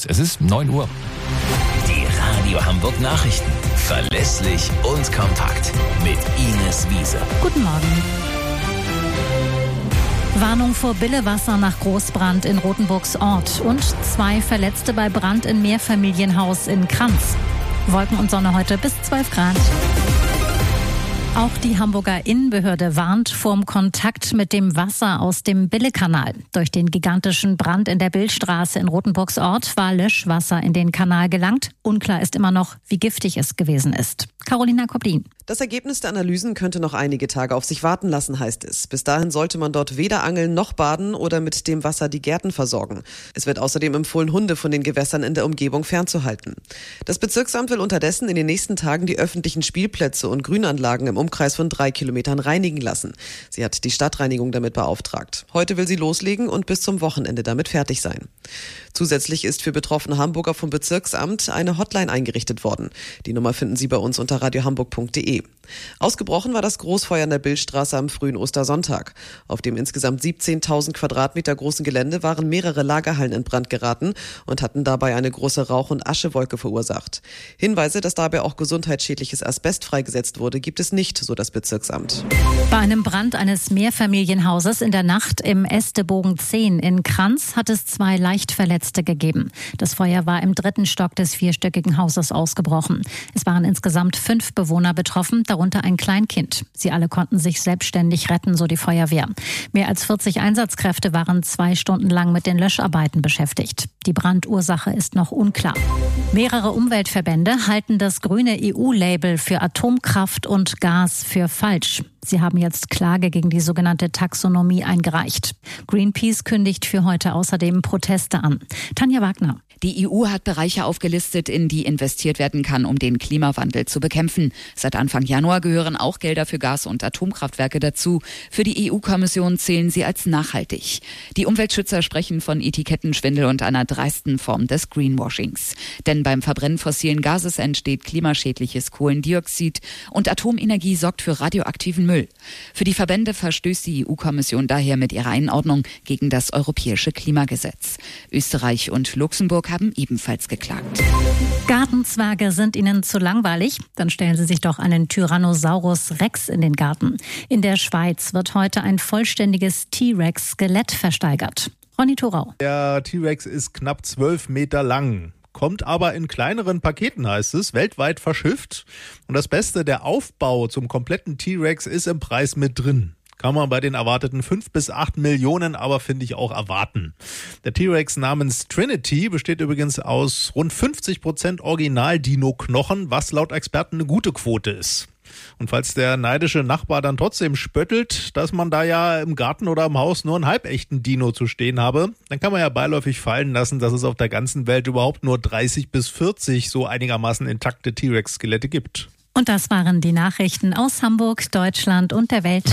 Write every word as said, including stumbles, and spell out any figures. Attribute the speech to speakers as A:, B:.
A: News. Es ist neun Uhr.
B: Die Radio Hamburg Nachrichten. Verlässlich und kompakt. Mit Ines Wiese.
C: Guten Morgen. Warnung vor Billewasser nach Großbrand in Rothenburgs Ort und zwei Verletzte bei Brand in Mehrfamilienhaus in Kranz. Wolken und Sonne heute bis zwölf Grad. Auch die Hamburger Innenbehörde warnt vorm Kontakt mit dem Wasser aus dem Billekanal. Durch den gigantischen Brand in der Billstraße in Rothenburgs Ort war Löschwasser in den Kanal gelangt. Unklar ist immer noch, wie giftig es gewesen ist. Carolina Koblin.
D: Das Ergebnis der Analysen könnte noch einige Tage auf sich warten lassen, heißt es. Bis dahin sollte man dort weder angeln noch baden oder mit dem Wasser die Gärten versorgen. Es wird außerdem empfohlen, Hunde von den Gewässern in der Umgebung fernzuhalten. Das Bezirksamt will unterdessen in den nächsten Tagen die öffentlichen Spielplätze und Grünanlagen im Umkreis von drei Kilometern reinigen lassen. Sie hat die Stadtreinigung damit beauftragt. Heute will sie loslegen und bis zum Wochenende damit fertig sein. Zusätzlich ist für betroffene Hamburger vom Bezirksamt eine Hotline eingerichtet worden. Die Nummer finden Sie bei uns unter radiohamburg punkt de. Ausgebrochen war das Großfeuer in der Billstraße am frühen Ostersonntag. Auf dem insgesamt siebzehntausend Quadratmeter großen Gelände waren mehrere Lagerhallen in Brand geraten und hatten dabei eine große Rauch- und Aschewolke verursacht. Hinweise, dass dabei auch gesundheitsschädliches Asbest freigesetzt wurde, gibt es nicht, so das Bezirksamt.
C: Bei einem Brand eines Mehrfamilienhauses in der Nacht im Estebogen zehn in Kranz hat es zwei Leichtverletzte gegeben. Das Feuer war im dritten Stock des vierstöckigen Hauses ausgebrochen. Es waren insgesamt fünf Bewohner betroffen, darunter ein Kleinkind. Sie alle konnten sich selbstständig retten, so die Feuerwehr. Mehr als vierzig Einsatzkräfte waren zwei Stunden lang mit den Löscharbeiten beschäftigt. Die Brandursache ist noch unklar. Mehrere Umweltverbände halten das grüne E U-Label für Atomkraft und Gas für falsch. Sie haben jetzt Klage gegen die sogenannte Taxonomie eingereicht. Greenpeace kündigt für heute außerdem Proteste an. Tanja Wagner.
E: Die E U hat Bereiche aufgelistet, in die investiert werden kann, um den Klimawandel zu bekämpfen. Seit Anfang Januar gehören auch Gelder für Gas- und Atomkraftwerke dazu. Für die E U-Kommission zählen sie als nachhaltig. Die Umweltschützer sprechen von Etikettenschwindel und einer dreisten Form des Greenwashings. Denn beim Verbrennen fossilen Gases entsteht klimaschädliches Kohlendioxid und Atomenergie sorgt für radioaktiven Müll. Für die Verbände verstößt die E U-Kommission daher mit ihrer Einordnung gegen das europäische Klimagesetz. Österreich und Luxemburg haben ebenfalls geklagt.
C: Gartenzwerge sind Ihnen zu langweilig? Dann stellen Sie sich doch einen Tyrannosaurus Rex in den Garten. In der Schweiz wird heute ein vollständiges T-Rex-Skelett versteigert. Ronny Thorau.
F: Der T-Rex ist knapp zwölf Meter lang. Kommt aber in kleineren Paketen, heißt es, weltweit verschifft. Und das Beste, der Aufbau zum kompletten T-Rex ist im Preis mit drin. Kann man bei den erwarteten fünf bis acht Millionen aber, finde ich, auch erwarten. Der T-Rex namens Trinity besteht übrigens aus rund fünfzig Prozent Original-Dino-Knochen, was laut Experten eine gute Quote ist. Und falls der neidische Nachbar dann trotzdem spöttelt, dass man da ja im Garten oder im Haus nur einen halbechten Dino zu stehen habe, dann kann man ja beiläufig fallen lassen, dass es auf der ganzen Welt überhaupt nur dreißig bis vierzig so einigermaßen intakte T-Rex-Skelette gibt.
C: Und das waren die Nachrichten aus Hamburg, Deutschland und der Welt.